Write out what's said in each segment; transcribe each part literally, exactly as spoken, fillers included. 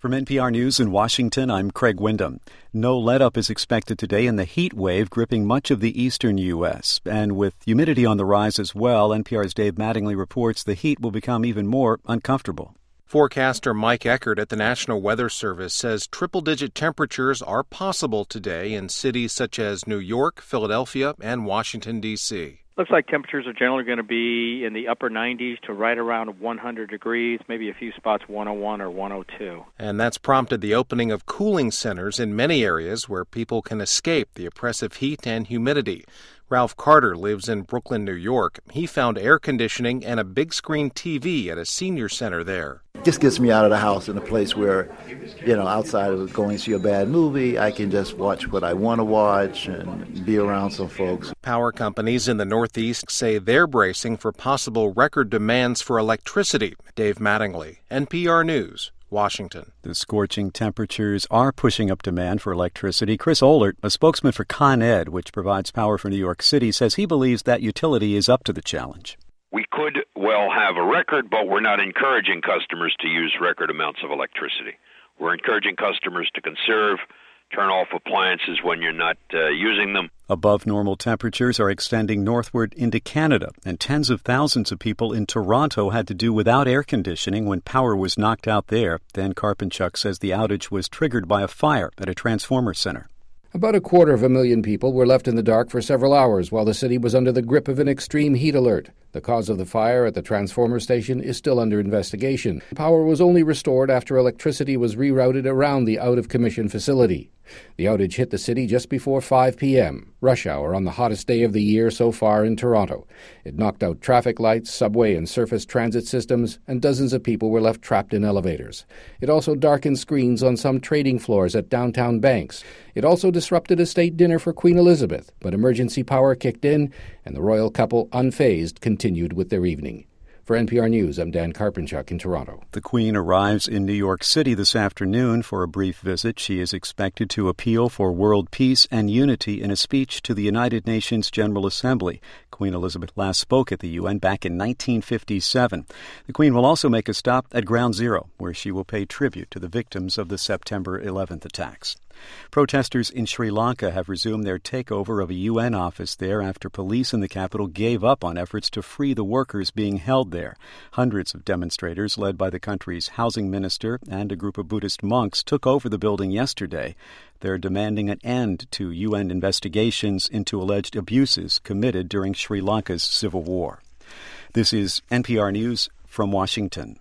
From N P R News in Washington, I'm Craig Windham. No let-up is expected today in the heat wave gripping much of the eastern U S. And with humidity on the rise as well, N P R's Dave Mattingly reports the heat will become even more uncomfortable. Forecaster Mike Eckert at the National Weather Service says triple-digit temperatures are possible today in cities such as New York, Philadelphia, and Washington, D C Looks like temperatures are generally going to be in the upper nineties to right around one hundred degrees, maybe a few spots one oh one or one oh two. And that's prompted the opening of cooling centers in many areas where people can escape the oppressive heat and humidity. Ralph Carter lives in Brooklyn, New York. He found air conditioning and a big screen T V at a senior center there. Just gets me out of the house in a place where, you know, outside of going to see a bad movie, I can just watch what I want to watch and be around some folks. Power companies in the Northeast say they're bracing for possible record demands for electricity. Dave Mattingly, N P R News, Washington. The scorching temperatures are pushing up demand for electricity. Chris Ohlert, a spokesman for Con Ed, which provides power for New York City, says he believes that utility is up to the challenge. We could well have a record, but we're not encouraging customers to use record amounts of electricity. We're encouraging customers to conserve, turn off appliances when you're not uh, using them. Above normal temperatures are extending northward into Canada, and tens of thousands of people in Toronto had to do without air conditioning when power was knocked out there. Dan Karpinchuk says the outage was triggered by a fire at a transformer center. About a quarter of a million people were left in the dark for several hours while the city was under the grip of an extreme heat alert. The cause of the fire at the transformer station is still under investigation. Power was only restored after electricity was rerouted around the out-of-commission facility. The outage hit the city just before five p.m., rush hour on the hottest day of the year so far in Toronto. It knocked out traffic lights, subway and surface transit systems, and dozens of people were left trapped in elevators. It also darkened screens on some trading floors at downtown banks. It also disrupted a state dinner for Queen Elizabeth, but emergency power kicked in, and the royal couple, unfazed, continued with their evening. For N P R News, I'm Dan Karpinchuk in Toronto. The Queen arrives in New York City this afternoon for a brief visit. She is expected to appeal for world peace and unity in a speech to the United Nations General Assembly. Queen Elizabeth last spoke at the U N back in nineteen fifty-seven. The Queen will also make a stop at Ground Zero, where she will pay tribute to the victims of the September eleventh attacks. Protesters in Sri Lanka have resumed their takeover of a U N office there after police in the capital gave up on efforts to free the workers being held there. Hundreds of demonstrators, led by the country's housing minister and a group of Buddhist monks, took over the building yesterday. They're demanding an end to U N investigations into alleged abuses committed during Sri Lanka's civil war. This is N P R News from Washington.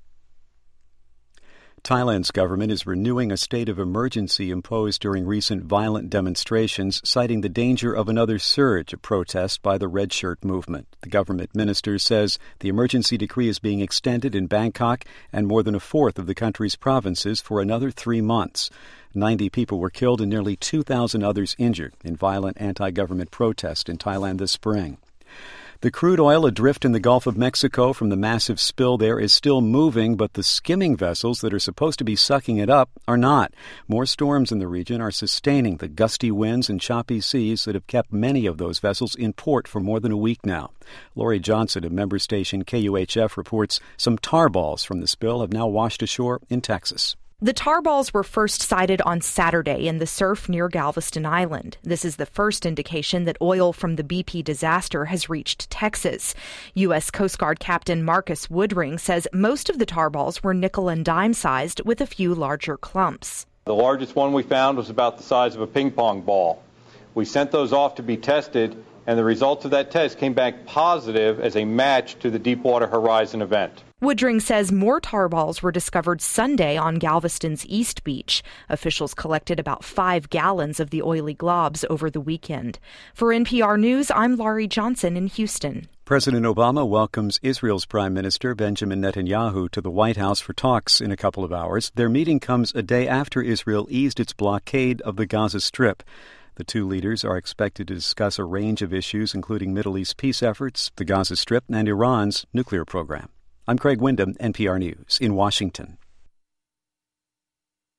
Thailand's government is renewing a state of emergency imposed during recent violent demonstrations, citing the danger of another surge of protest by the Red Shirt movement. The government minister says the emergency decree is being extended in Bangkok and more than a fourth of the country's provinces for another three months. Ninety people were killed and nearly two thousand others injured in violent anti-government protest in Thailand this spring. The crude oil adrift in the Gulf of Mexico from the massive spill there is still moving, but the skimming vessels that are supposed to be sucking it up are not. More storms in the region are sustaining the gusty winds and choppy seas that have kept many of those vessels in port for more than a week now. Laurie Johnson of member station K U H F reports some tar balls from the spill have now washed ashore in Texas. The tar balls were first sighted on Saturday in the surf near Galveston Island. This is the first indication that oil from the B P disaster has reached Texas. U S Coast Guard Captain Marcus Woodring says most of the tar balls were nickel and dime sized with a few larger clumps. The largest one we found was about the size of a ping pong ball. We sent those off to be tested, and the results of that test came back positive as a match to the Deepwater Horizon event. Woodring says more tar balls were discovered Sunday on Galveston's East Beach. Officials collected about five gallons of the oily globs over the weekend. For N P R News, I'm Laurie Johnson in Houston. President Obama welcomes Israel's Prime Minister Benjamin Netanyahu to the White House for talks in a couple of hours. Their meeting comes a day after Israel eased its blockade of the Gaza Strip. The two leaders are expected to discuss a range of issues, including Middle East peace efforts, the Gaza Strip, and Iran's nuclear program. I'm Craig Windham, N P R News, in Washington.